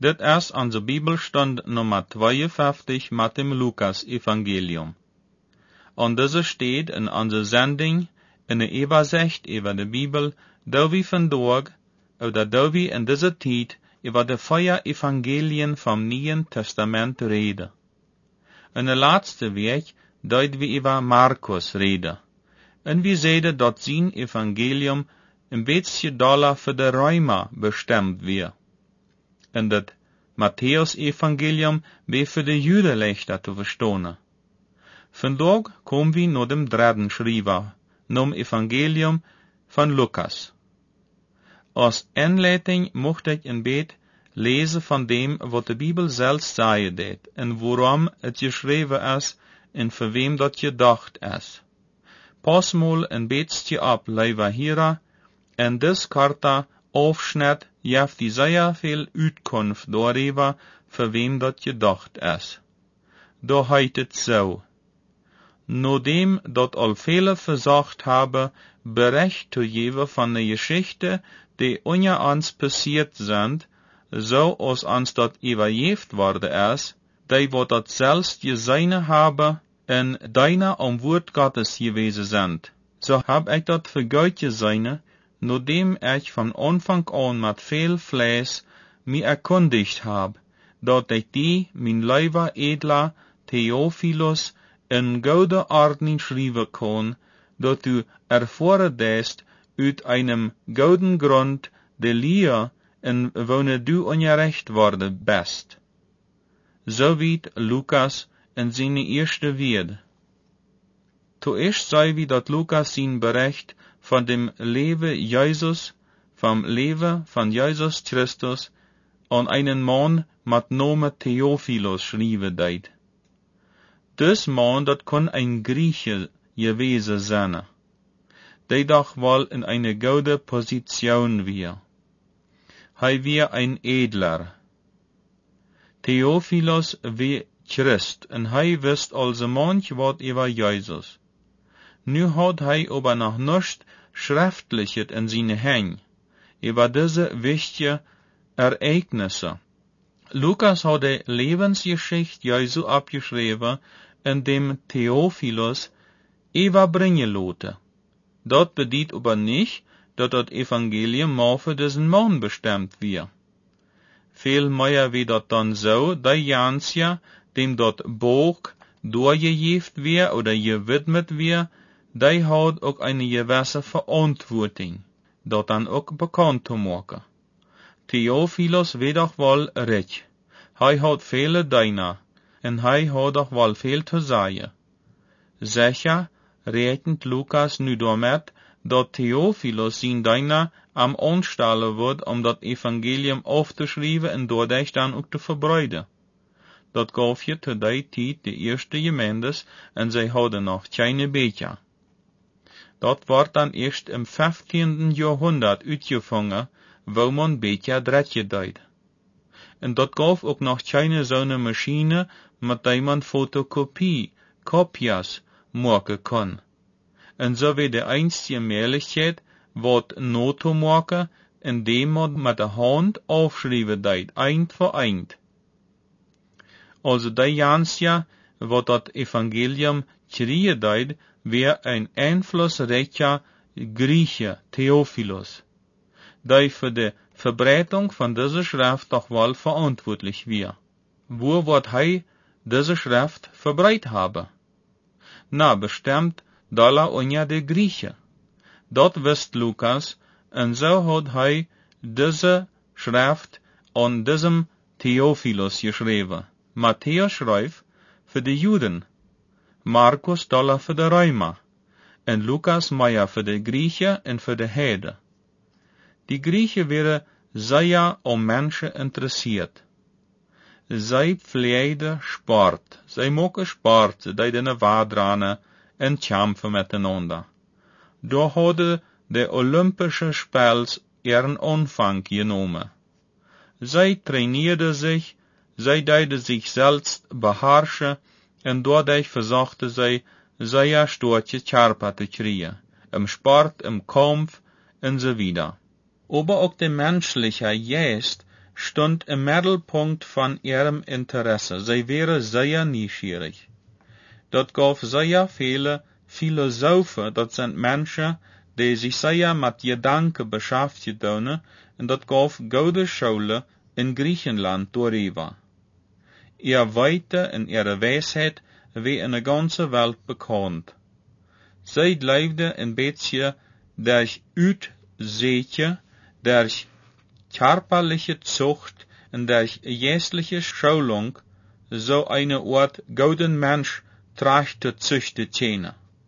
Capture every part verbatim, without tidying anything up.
Dit is onze Bibelstund Nummer zweiundfünfzig mit dem Lukas-Evangelium. Und diese steht in unserer Sendung in der Übersicht über die Bibel, da wir vandaag, oder da wir in dieser Zeit über die vier Evangelien vom Neuen Testament reden. In der letzten Week deut wir über Markus reden. Und wir sehen, dass sein Evangelium ein bisschen doller für die Römer bestimmt wird. En dat Matthäus-Evangelium wird für die Juden leichter zu verstehen. Vandaag kommen wir naar dem dritten Schreiber, nom Evangelium von Lukas. Als Einleitung möchte ich ein Bett lesen von dem, was die Bibel selbst sagen deed, en worum es geschrieben ist, en für wem dat gedacht ist. Pass mal ein beetje ab, lieber Hörer, en dis korte Aufschnitt geeft die sehr viel Uitkunft darüber, für wem dat gedacht ist. Da heißt es so: Nachdem dat al viele versucht haben, Bericht zu geben von der Geschichte, die unter uns passiert sind, so als uns dat übergeben worden ist, die wat dat selbst gesehen haben, in deiner am Wort Gottes gewesen sind. So hab ich dat für Gott gesehen, nachdem ich von Anfang an mit viel Fleiß mich erkundigt hab, dat ich die, mein lieber edler Theophilus, in gute Ordnung schreiben kann, dat du erfahren dest, uit einem guten Grund, de Leer, in wonne du ungerecht worden bist. So weit Lukas in seine erste Werde. Zuerst sei wie dat Lukas sein Bericht von dem Leben Jesus, vom Leben von Jesus Christus, an einen Mann mit Namen Theophilus schreiben deed. Dus Mann, dat kon ein Grieche gewesen sein, der doch wohl in eine gute Position wir. Hij wir ein Edler. Theophilus wie Christ, en hij wist also manch wat über Jesus. Nu hat hij aber noch nicht schriftliches in seine Hände über diese wichtige Ereignisse. Lukas hat die Lebensgeschichte Jesu abgeschrieben, in dem Theophilus überbringen lote. Dat bedeutet aber nicht, dass das Evangelium mal für diesen Mann bestimmt wird. Viel mehr wie dat dann so, der Jansja, dem dort Buch durchgejeft wird oder gewidmet wird, der hat auch eine gewisse Verantwortung, dat dann auch bekannt zu machen. Theophilus wird doch wohl recht. Hij hat viele Diener, en hij hat doch wohl viel zu sagen. Sicher rechnet Lukas nu damit, dat Theophilus sein Diener am Anstellen wird, um das Evangelium aufzuschreiben und dadurch dann auch zu verbreiten. Dat gaf je zu der Zeit die erste Gemeindes, en zij hadden noch keine Becher. Dat wordt dan erst im fünfzehnten Jahrhundert uitgevangen, wo man Becher dredje deed. En dat gaf ook nog keine so eine Maschine, mit der man Fotokopie, Kopias, machen kann. En so wie die einzige Möglichkeit, wat not zu machen, indem man mit der Hand aufschreiben deed, ein für ein. Also der Jansja, wat dat Evangelium kriegen deed, wär ein einflussreicher Grieche, Theophilus, der für die Verbreitung von dieser Schrift doch wohl verantwortlich war. Wo wird hij diese Schrift verbreitet haben? Na, bestimmt doller unter die Grieche. Dat wist Lukas, en so hat hij diese Schrift an diesem Theophilus geschrieben. Matthäus schreibt für die Juden, Markus doller für die Römer, en Lukas mehr für die Griechen und für die Heiden. Die Griechen wären sehr um Menschen interessiert. Zij pfleiden Sport. Zij mogen Sport, die den Wadranen en kämpfen miteinander. Da hadden de Olympische Spiels ihren Anfang genommen. Zij trainierden sich, zij deden sich selbst beherrschen, en dadurch versuchten zij sehr starke Körper zu kriegen. Im Sport, im Kampf und so weiter. Aber auch der menschliche Geist stond im Mittelpunkt von ihrem Interesse. Sie wäre sehr neugierig. Dat gaf sehr viele Philosophen, dat sind Menschen, die sich sehr mit Gedanken beschäftigt haben, und dat gaf gute Schule in Griechenland darüber. Ihr Weite und ihre Weisheit wie in der ganzen Welt bekannt. Sie leefde een beetje durch Uitzeetje, durch körperliche Zucht und durch geestliche Schulung, so eine Art gouden Mensch tracht zu züchten.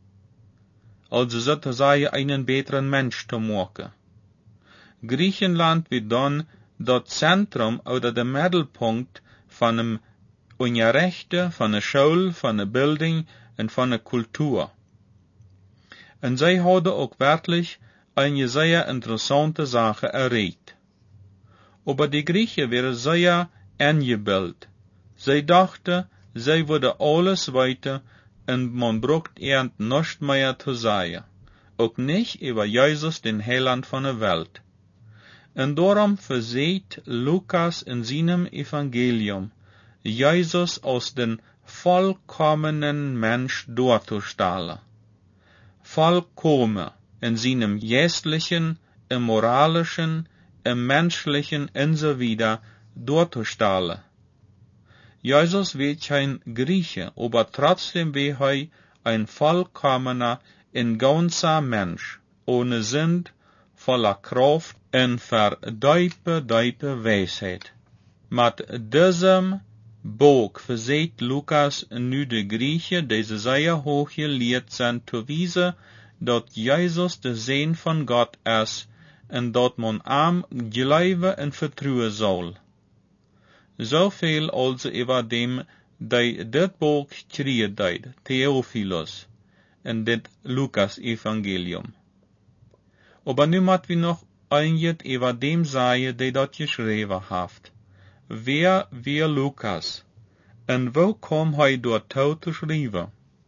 Also sozusagen einen besseren Mensch zu machen. Griechenland wird dann das Zentrum oder der Mittelpunkt von einem Unrechte, von der Schule, von der Bildung und von der Kultur. Und sie hadden auch wirklich eine sehr interessante Sache erreicht. Aber die Griechen waren sehr eingebildet. Sie dachten, sie würden alles weiter und man braucht ihnen nichts mehr zu sagen. Auch nicht über Jesus, den Heiland von der Welt. Und darum verseht Lukas in seinem Evangelium Jesus als den vollkommenen Mensch darzustellen. Vollkommen in seinem geistlichen, im moralischen, im menschlichen und so weiter darzustellen. Jesus wird kein Grieche, aber trotzdem wie er ein vollkommener, ein ganzer Mensch, ohne Sünd, voller Kraft und verdeipe, deipe Weisheit. Mit diesem Buch verseht Lukas nu de Griechen, die sehr hoch gelehrt sind, zu wissen, dass Jesus der Sohn von Gott ist und dass man ihm glauben und vertrauen soll. So viel also über dem, die dit Buch geschrieben hat, Theophilus, in dit Lukas Evangelium. Aber nu moet wir noch einiges über dem sagen, die dat geschrieben hat. Wer wir Lukas, und wo kom hij dorthin zu schreiben?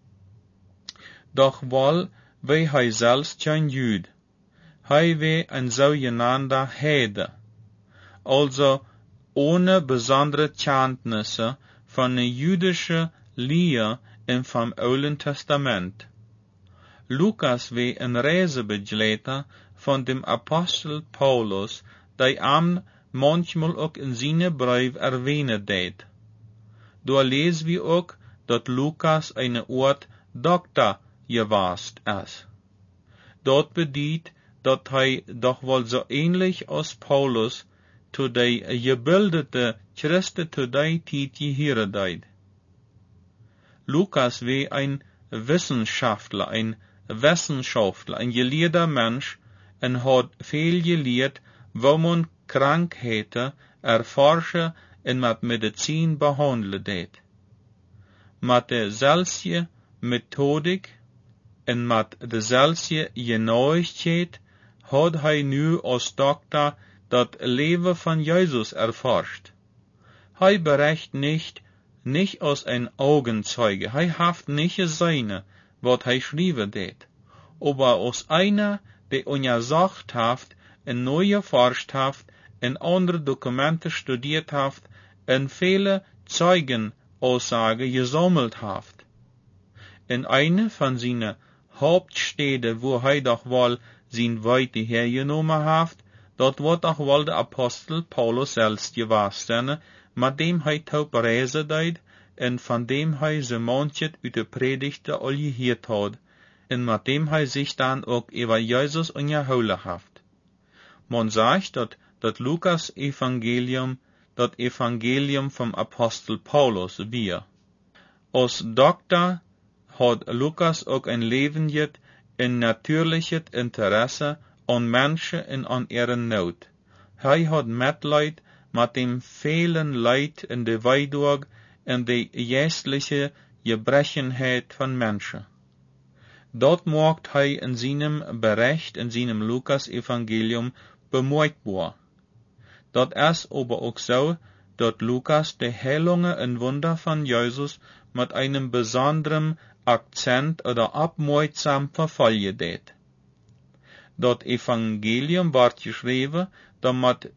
Doch wohl, wie hij selbst kein Jude, hij wie ein sogenannter Heide, also ohne besondere Kenntnisse von der jüdischen Lehre und vom Alten Testament. Lukas wie ein Reisebegleiter von dem Apostel Paulus, der am manchmal auch in seine Brief erwähnen deed. Da lesen wir auch, dass Lukas eine Art Doktor gewast ist. Dort bedeutet, dass er doch wohl so ähnlich als Paulus zu der gebildete Christen zu der Zeit gehören deed. Lukas wie ein Wissenschaftler, ein Wissenschaftler, ein gelehrter Mensch und hat viel gelehrt, wo man Krankheiten erforschen und mit Medizin behandeln deed. Mit der selben Methodik und mit der selben Genauigkeit hat er nu als Doktor das Leben von Jesus erforscht. Er berichtet nicht, nicht als ein Augenzeuge, er haft nicht seine, was er schreiben deed, aber als einer, der untersucht hat, und neu erforscht hat, und andere Dokumente studiert hat, und viele Zeugenaussagen gesammelt hat. In einer von seinen Hauptstädten, wo er doch wohl sein Weite hergenommen hat, dort wird auch wohl der Apostel Paulus selbst gewesen, mit dem er taub reisen deed, und von dem er so manches uit der Predigte all gehört hat, und mit dem er sich dann auch über Jesus unterhalten hat. Man sagt, dass das Lukas Evangelium das Evangelium vom Apostel Paulus wir. Als Doktor hat Lukas auch ein lebendiges und natürliches Interesse an Menschen und an ihren Not. Er hat Mitleid mit dem vielen Leid in der Weidurg und der geistliche Gebrechenheit von Menschen. Dort macht er in seinem Bericht, in seinem Lukas-Evangelium bemerkbar. Das ist aber auch so, dass Lukas die Heilungen und Wunder von Jesus mit einem besonderen Akzent oder abmerksam verfolgen deed. Das Evangelium wird geschrieben, damit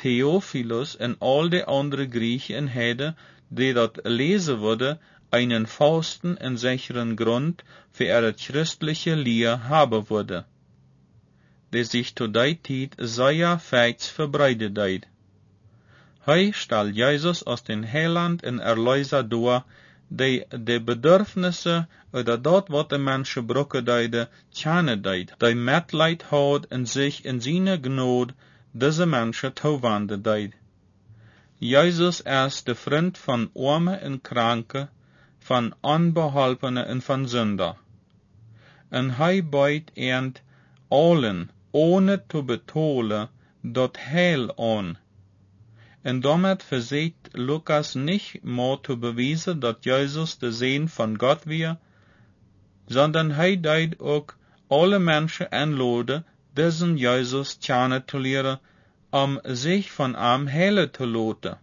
Theophilus en al de andere Griechen hadden, die dat lezen worden, einen vasten en sicheren Grund für ihre christliche Lehr haben würde, die sich zu der Zeit sehr feits verbreitet hat. Hij stel Jesus als den Heiland en Erlöser door, die de Bedürfnisse oder dat wat de Menschen brauchen deide, kennen deid, die Mitleid hat en sich in seine Gnade diese Menschen zuwenden deid. Jesus ist der Freund von Armen en Kranken, von Unbeholpenen en von Sünder. En hij biedt ernt allen, ohne zu betonen, dat Heil an. En damit versucht Lukas nicht mehr zu beweisen, dass Jesus der Sohn von Gott war, sondern er deed auch alle Menschen einladen, diesen Jesus kennenzulernen, um sich von ihm heilen zu lassen.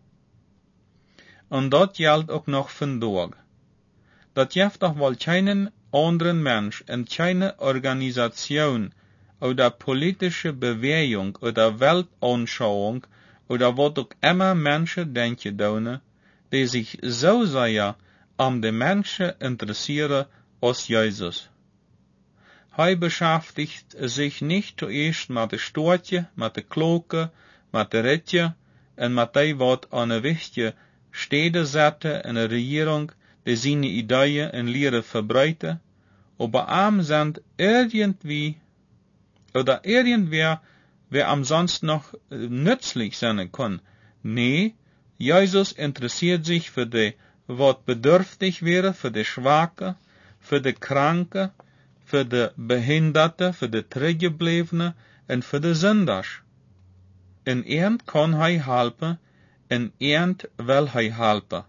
Und das gilt auch noch vandaag. Dat gibt doch wohl keinen anderen Mensch und keine Organisation oder politische Bewegung oder Weltanschauung oder wat ook immer Menschen denken doen, die sich so sehr um die Menschen interessieren als Jesus. Hij beschäftigt sich nicht zuerst mit der Stortje, mit der Kloke, mit der Ritje und mit dem, was an eine wichtige Stede zetten in der Regierung, die seine Ideen und Lehren verbreiten, aber am sind irgendwie oder irgendwer, wer am sonst noch äh, nützlich sein kann. Nee, Jesus interessiert sich für die, was bedürftig wäre, für die Schwache, für die Kranke, für die Behinderte, für die Zurückgebliebene und für die Sünders. In irgend kann hij helpen, in irgend will hij helpen.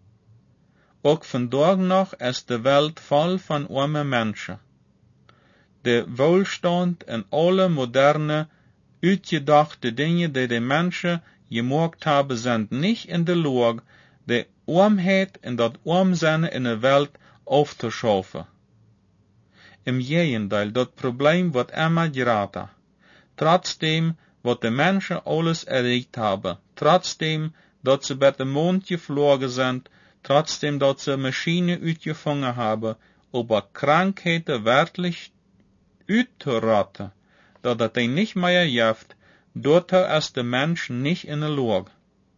Ook vandaag nog is de Welt voll von armen Menschen. Der Wohlstand und alle moderne uitgedachte Dinge, die die Menschen gemacht haben, sind nicht in der Lage, die Armheit und das Armsein in der Welt aufzuschaffen. Im Gegenteil, das Problem wird immer größer. Trotzdem, was die Menschen alles erreicht haben, trotzdem, dass sie bei dem Mond geflogen sind, trotzdem, dass sie Maschinen uitgefangen haben, aber Krankheiten wirklich uitzurotten, dass das nicht mehr hilft, dort ist der Mensch nicht in der Lage.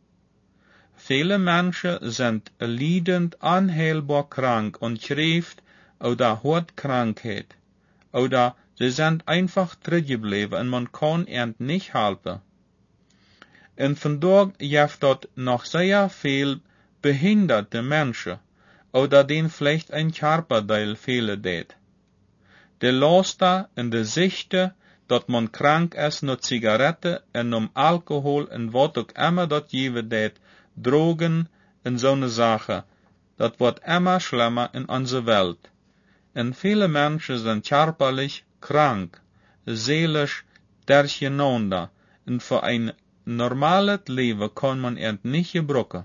Viele Menschen sind leidend unheilbar krank und schreibt oder hat Krankheit, oder sie sind einfach zurückgeblieben und man kann ihnen nicht helfen. Und von dort gibt es noch sehr viel behinderte Menschen, oder denen vielleicht ein Körperteil fehlen det. Der Laster und der Sichte, dass man krank ist nur Zigarette und um Alkohol und was auch immer das geben det, Drogen und so eine Sache, das wird immer schlimmer in unserer Welt. Und viele Menschen sind körperlich krank, seelisch durcheinander, und für ein normales Leben kann man es nicht gebrauchen.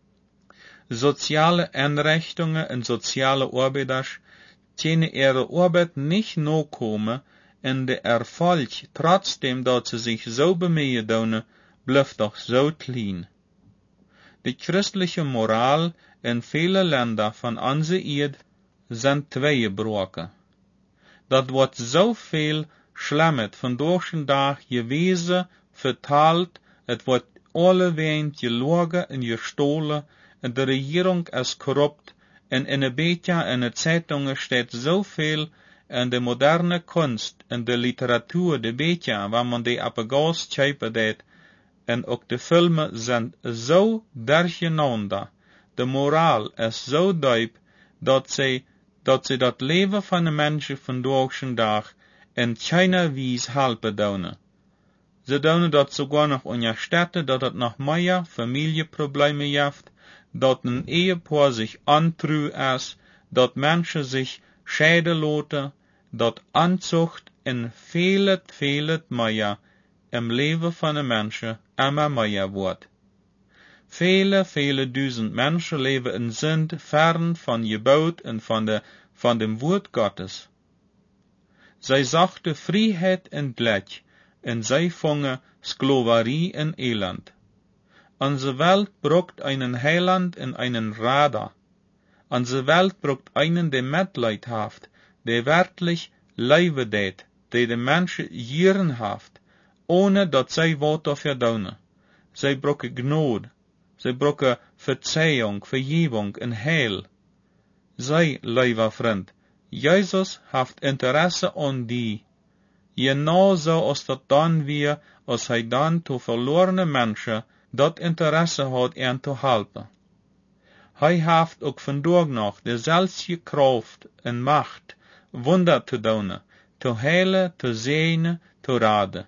Soziale Einrichtungen und soziale Arbeiter können ihre Arbeit nicht nachkommen, und der Erfolg, trotzdem dass sie sich so bemühen tun, bleibt doch so klein. Die christliche Moral in vielen Ländern von unserer Erde sind zweigebrochen. Das wird so viel Schlimmes von durch den Tag gewesen, verteilt, es wird alleweg gelogen und gestohlen, und die Regierung ist korrupt, und in den Büchern und in den Zeitungen steht so viel, in der moderne Kunst, in der Literatur, die Bücher, wenn man die abgegossen schreiben det, und auch die Filme sind so durcheinander, die Moral ist so deep, dass sie, dass sie das Leben von den Menschen von durch den Tag in keiner Weise helfen können. Sie tun das sogar noch in der Städte, dass es noch mehr Familienprobleme gibt, dass ein Ehepaar sich antrü ist, dass Menschen sich scheiden lassen, dass Anzucht in viele, viele mehr im Leben von den Menschen immer mehr wird. Viele, viele Dutzend Menschen leben in Sünd fern von Gebot und von, der, von dem Wort Gottes. Sie sagte Freiheit und Glück, und sie fangen Sklaverie en Elend. Onze Welt braucht einen Heiland en einen Rader. Onze Welt braucht einen, der Mitleid haft, der wirklich Leben deed, der de Menschen jieren haft, ohne dat zij wat dafür doen. Zij brauchen Gnade, zij brauchen Verzeihung, Vergebung en Heil. Zij, lieber Freund, Jesus haft Interesse an die. Genau so als dat dan weer, als hij dan to verlorene Menschen dat Interesse hat, en te helpen. Hij haft ook vandaag nog dezelfde kracht en macht, Wunder te doen, te heilen, te zegenen, te raden.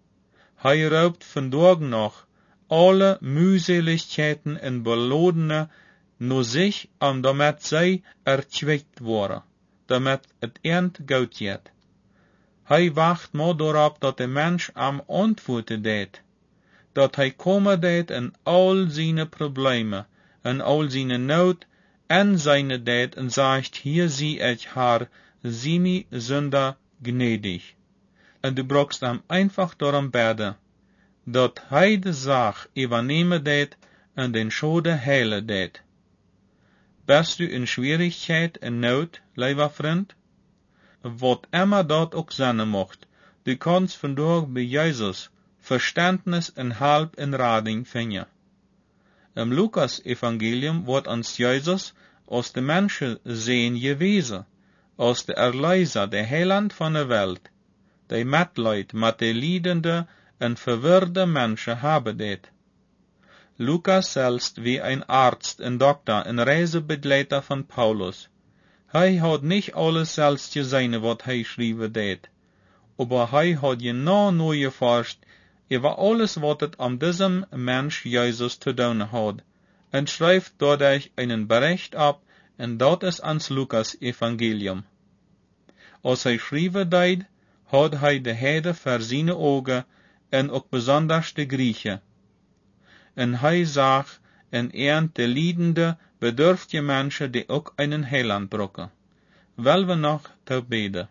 Hij roept vandaag nog alle mühseligkeiten en belodenen naar zich, om damit zij ertwickt worden, damit het eind goed gaat. Hij wacht maar daarop dat de mens am antwoorden deed, dat hij komen deed in al zijn problemen, en al zijn nood, en zijn deed en zegt, hier zie ik haar, zie mij zonder gnädig. En du brauchst hem einfach darum beten, dat hij de zaak übernehmen deed en den schade heilen deed. Bist du in Schwierigkeit en nood, lieber Freund? Wat immer dat ook zijn mocht, du kannst vandaag bij Jezus Verständnis en Hulp en Rading vinden. Im Lukas-Evangelium wordt ons Jezus als de Menschen sehen gewesen, als de Erlöser, de Heiland van de Welt, die Mitleid met de liedende en verwirrde Menschen haben deed. Lukas selbst wie ein Arzt, ein Doktor, ein Reisebegleiter von Paulus. Hij had nicht alles selbst gesehen, wat hij schrijven deed, aber hij had genau nur geforscht über alles, wat het am diesem Mensch Jesus zu tun had, en schrijft dadurch einen Bericht ab, en dat is ans Lukas Evangelium. Als hij schrijven deed, had hij de Heide voor zijn ogen, en ook besonders de Griechen. En hij zag en ernt de liedende, bedürftige Menschen, die ook einen Heiland brauchen. Wel we nog te beden.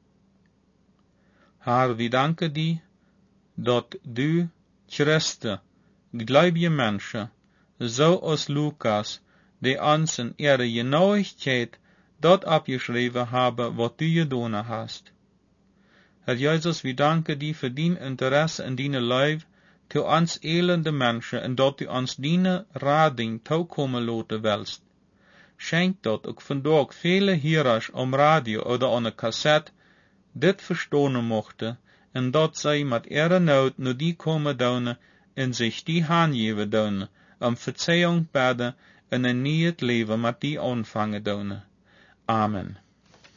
Herr, we danken die, dat du, Christen, gläubige Menschen, so als Lukas, die ons in ihre Genauigkeit dat abgeschrieben haben, wat du gedaan hast. Herr Jesus, we danken die für dien Interesse in deine Leib, zu ons elende Menschen, en dat du ons diene rading toekomen laten willst. Schenk dat ook vandaag viele Hörers am Radio oder an een Kassette dit verstaan mochten, en dat zij met ihre nood naar die komen doen en zich die aangeven doen, om verzeihung bidden en een nieuw leven met die aanvangen doen. Amen.